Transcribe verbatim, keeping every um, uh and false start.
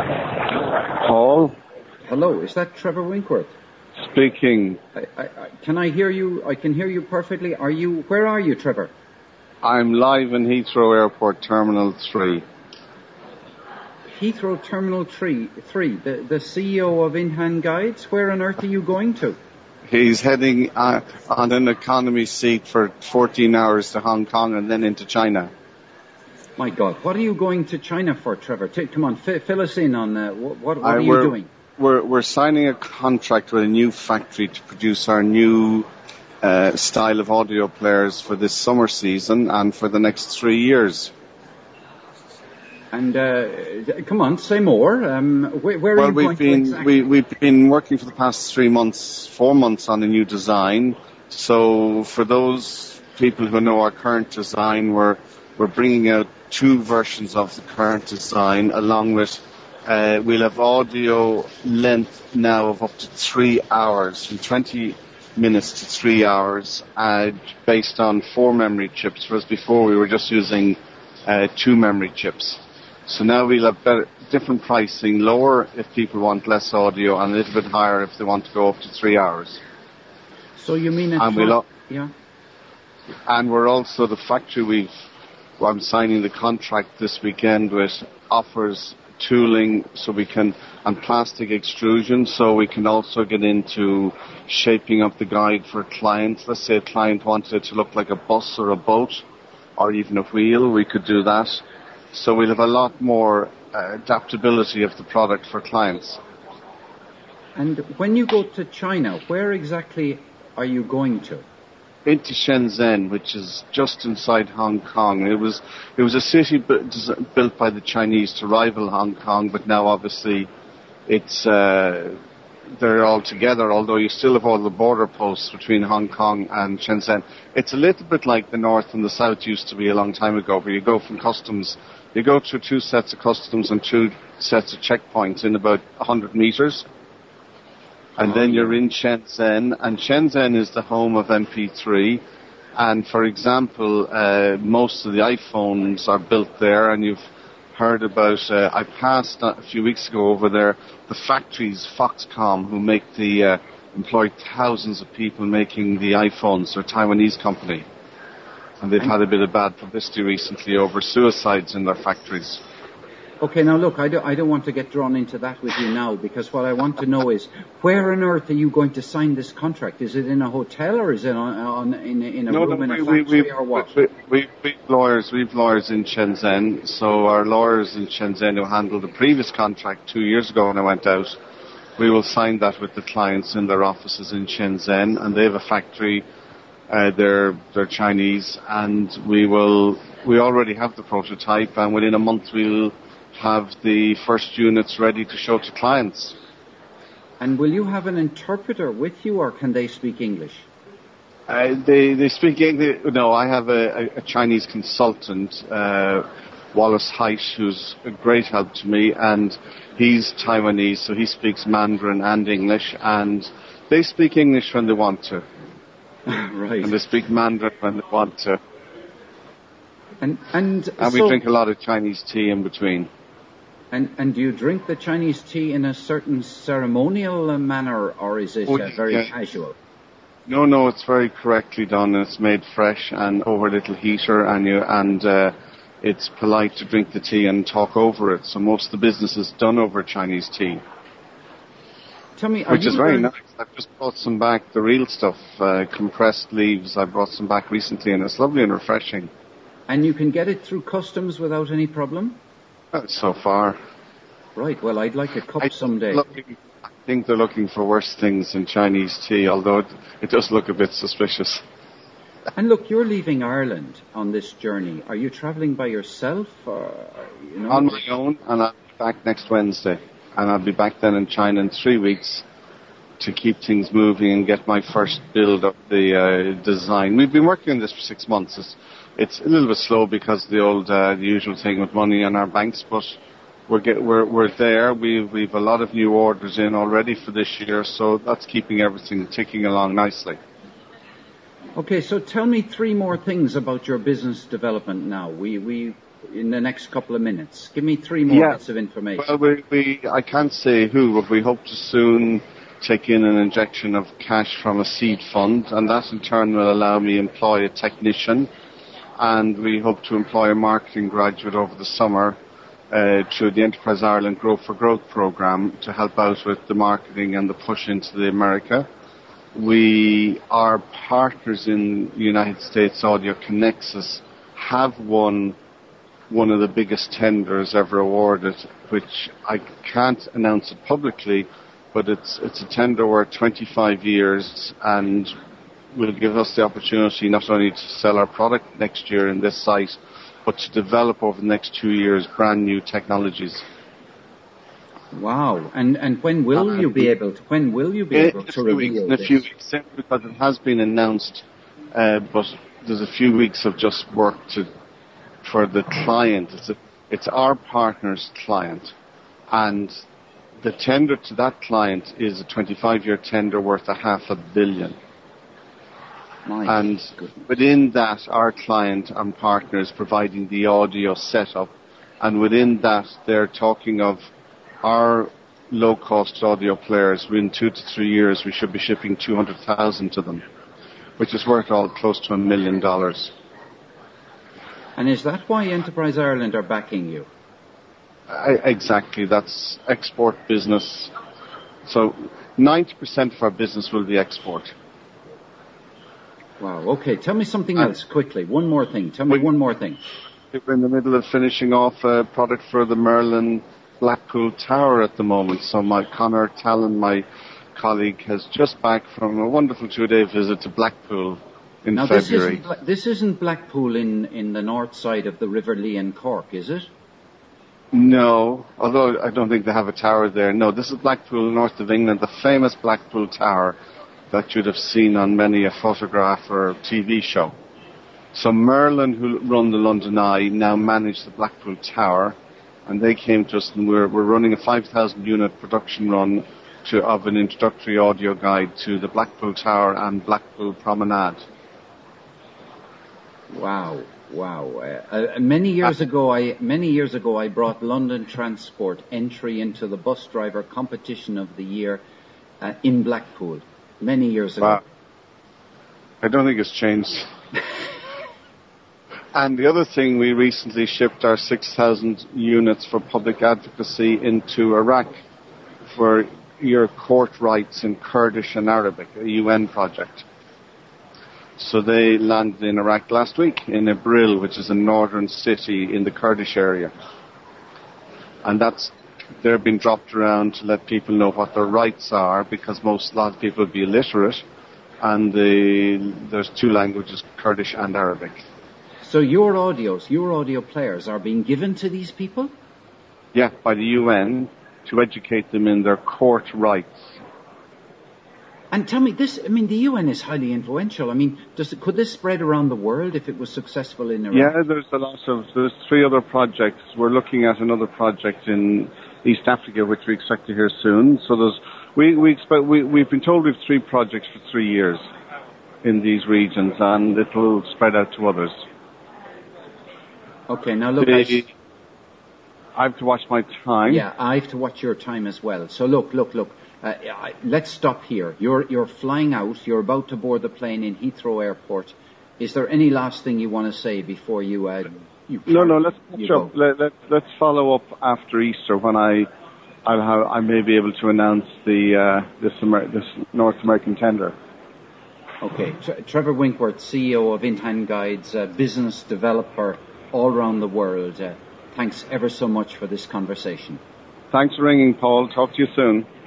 Paul? Hello, is that Trevor Winkworth? Speaking. I, I, I, can I hear you? I can hear you perfectly. Are you? Where are you, Trevor? I'm live in Heathrow Airport, Terminal three. Heathrow Terminal three, three. The, the C E O of In-Hand Guides. Where on earth are you going to? He's heading uh, on an economy seat for fourteen hours to Hong Kong and then into China. My God, what are you going to China for, Trevor? T- come on, f- fill us in on uh, what, what, what uh, are you doing? We're, we're signing a contract with a new factory to produce our new uh, style of audio players for this summer season and for the next three years. And uh, come on, say more. Um, where, where well, are you we've going been, to exactly? we, we've been working for the past three months, four months on a new design. So for those people who know our current design, we're we're bringing out two versions of the current design, along with uh, we'll have audio length now of up to three hours, from twenty minutes to three hours, uh, based on four memory chips. Whereas before we were just using uh, two memory chips. So now we'll have better, different pricing, lower if people want less audio, and a little bit higher if they want to go up to three hours. So you mean a and we'll, yeah? And we're also the factory. We've I'm signing the contract this weekend with offers tooling, so we can and plastic extrusion, so we can also get into shaping up the guide for clients. Let's say a client wanted it to look like a bus or a boat, or even a wheel. We could do that. So we'll have a lot more uh, adaptability of the product for clients. And when you go to China, where exactly are you going to? Into Shenzhen, which is just inside Hong Kong. It was it was a city bu- built by the Chinese to rival Hong Kong, but now obviously it's uh, they're all together. Although you still have all the border posts between Hong Kong and Shenzhen. It's a little bit like the north and the south used to be a long time ago, where you go from customs, you go through two sets of customs and two sets of checkpoints in about one hundred meters. And then you're in Shenzhen, and Shenzhen is the home of M P three. And for example, uh, most of the iPhones are built there, and you've heard about, uh, I passed a few weeks ago over there, the factories, Foxconn, who make the, uh, employ thousands of people making the iPhones. They're a Taiwanese company. And they've had a bit of bad publicity recently over suicides in their factories. Okay, now look, I don't, I don't want to get drawn into that with you now, because what I want to know is, where on earth are you going to sign this contract? Is it in a hotel, or is it on, on in, in a no, room no, in we, a factory, we, or what? We, we, we've lawyers, we've lawyers in Shenzhen, so our lawyers in Shenzhen who handled the previous contract two years ago when I went out, we will sign that with the clients in their offices in Shenzhen, and they have a factory, uh, they're, they're Chinese, and we will, we already have the prototype, and within a month we'll have the first units ready to show to clients. And will you have an interpreter with you, or can they speak English? Uh, they they speak English. No, I have a, a Chinese consultant, uh, Wallace Heish, who's a great help to me, and he's Taiwanese, so he speaks Mandarin and English, and they speak English when they want to. Right. And they speak Mandarin when they want to. And and, and we so, drink a lot of Chinese tea in between. And, and do you drink the Chinese tea in a certain ceremonial manner, or is it oh, uh, very yeah. casual? No, no, it's very correctly done. It's made fresh and over a little heater, and you and uh, it's polite to drink the tea and talk over it. So most of the business is done over Chinese tea. Tell me, are which you is very going... nice. I've just brought some back, the real stuff, uh, compressed leaves. I brought some back recently, and it's lovely and refreshing. And you can get it through customs without any problem? Uh, so far. Right, well, I'd like a cup I someday. Looking, I think they're looking for worse things in Chinese tea, although it, it does look a bit suspicious. And look, you're leaving Ireland on this journey. Are you travelling by yourself? Or, you know? On my own, and I'll be back next Wednesday. And I'll be back then in China in three weeks to keep things moving and get my first build of the uh, design. We've been working on this for six months. It's, it's a little bit slow because of the old, uh, the usual thing with money in our banks, but we're get, we're we're there. We've we've a lot of new orders in already for this year, so that's keeping everything ticking along nicely. Okay, so tell me three more things about your business development now. We we in the next couple of minutes? Give me three more Yeah. bits of information. Well, we, we, I can't say who, but we hope to soon take in an injection of cash from a seed fund, and that in turn will allow me to employ a technician, and we hope to employ a marketing graduate over the summer uh, through the Enterprise Ireland Grow for Growth programme to help out with the marketing and the push into the America. We, our partners in United States Audio Connexus have won one of the biggest tenders ever awarded, which I can't announce it publicly, but it's it's a tender worth twenty-five years and will give us the opportunity not only to sell our product next year in this site, but to develop over the next two years brand new technologies. Wow! And and when will Uh, you be able to? When will you be able to reveal In a this? few weeks, because it has been announced, uh, but there's a few weeks of just work to for the client. It's a, it's our partner's client, and the tender to that client is a twenty-five-year tender worth a half a billion. My And goodness. within that, our client and partner is providing the audio setup, and within that, they're talking of our low-cost audio players. Within two to three years, we should be shipping two hundred thousand to them, which is worth all close to a million dollars. And is that why Enterprise Ireland are backing you? I, exactly, that's export business. So ninety percent of our business will be export. Wow. Okay. Tell me something Uh, else quickly. One more thing. Tell me we- one more thing. We're in the middle of finishing off a product for the Merlin Blackpool Tower at the moment. So my Connor Talon, my colleague, has just back from a wonderful two-day visit to Blackpool in Now this February. isn't Bla- this isn't Blackpool in in the north side of the River Lee in Cork, is it? No, although I don't think they have a tower there. No, this is Blackpool, north of England, the famous Blackpool Tower that you'd have seen on many a photograph or T V show. So Merlin, who run the London Eye, now manage the Blackpool Tower, and they came to us, and we're, we're running a five thousand unit production run to, of an introductory audio guide to the Blackpool Tower and Blackpool Promenade. Wow. Wow. Uh, uh, many years ago, I many years ago I brought London Transport entry into the bus driver competition of the year uh, in Blackpool. Many years ago. Wow. I don't think it's changed. And the other thing, we recently shipped our six thousand units for public advocacy into Iraq for your court rights in Kurdish and Arabic, a U N project. So they landed in Iraq last week in Erbil, which is a northern city in the Kurdish area. And that's, they're being dropped around to let people know what their rights are, because most, a lot of people will be illiterate. And the, there's two languages, Kurdish and Arabic. So your audios, your audio players are being given to these people? Yeah, by the U N to educate them in their court rights. And tell me this, I mean, the U N is highly influential. I mean, does it, could this spread around the world if it was successful in Iraq? Yeah, there's a lot of, there's three other projects. We're looking at another project in East Africa, which we expect to hear soon. So there's, we, we expect, we, we've been told we have three projects for three years in these regions, and it will spread out to others. Okay, now look, The, I, I have to watch my time. yeah, I have to watch your time as well. So look, look, look, uh, I, let's stop here. You're, you're flying out, you're about to board the plane in Heathrow Airport. Is there any last thing you want to say before you, uh, you No, no, let's you catch up. go? Let, let, let's follow up after Easter when I, I'll have, I may be able to announce the, uh, this, Amer- this North American tender. Okay, Tre- Trevor Winkworth, C E O of Intan Guides, uh, business developer all around the world. Uh, thanks ever so much for this conversation. Thanks for ringing, Paul. Talk to you soon.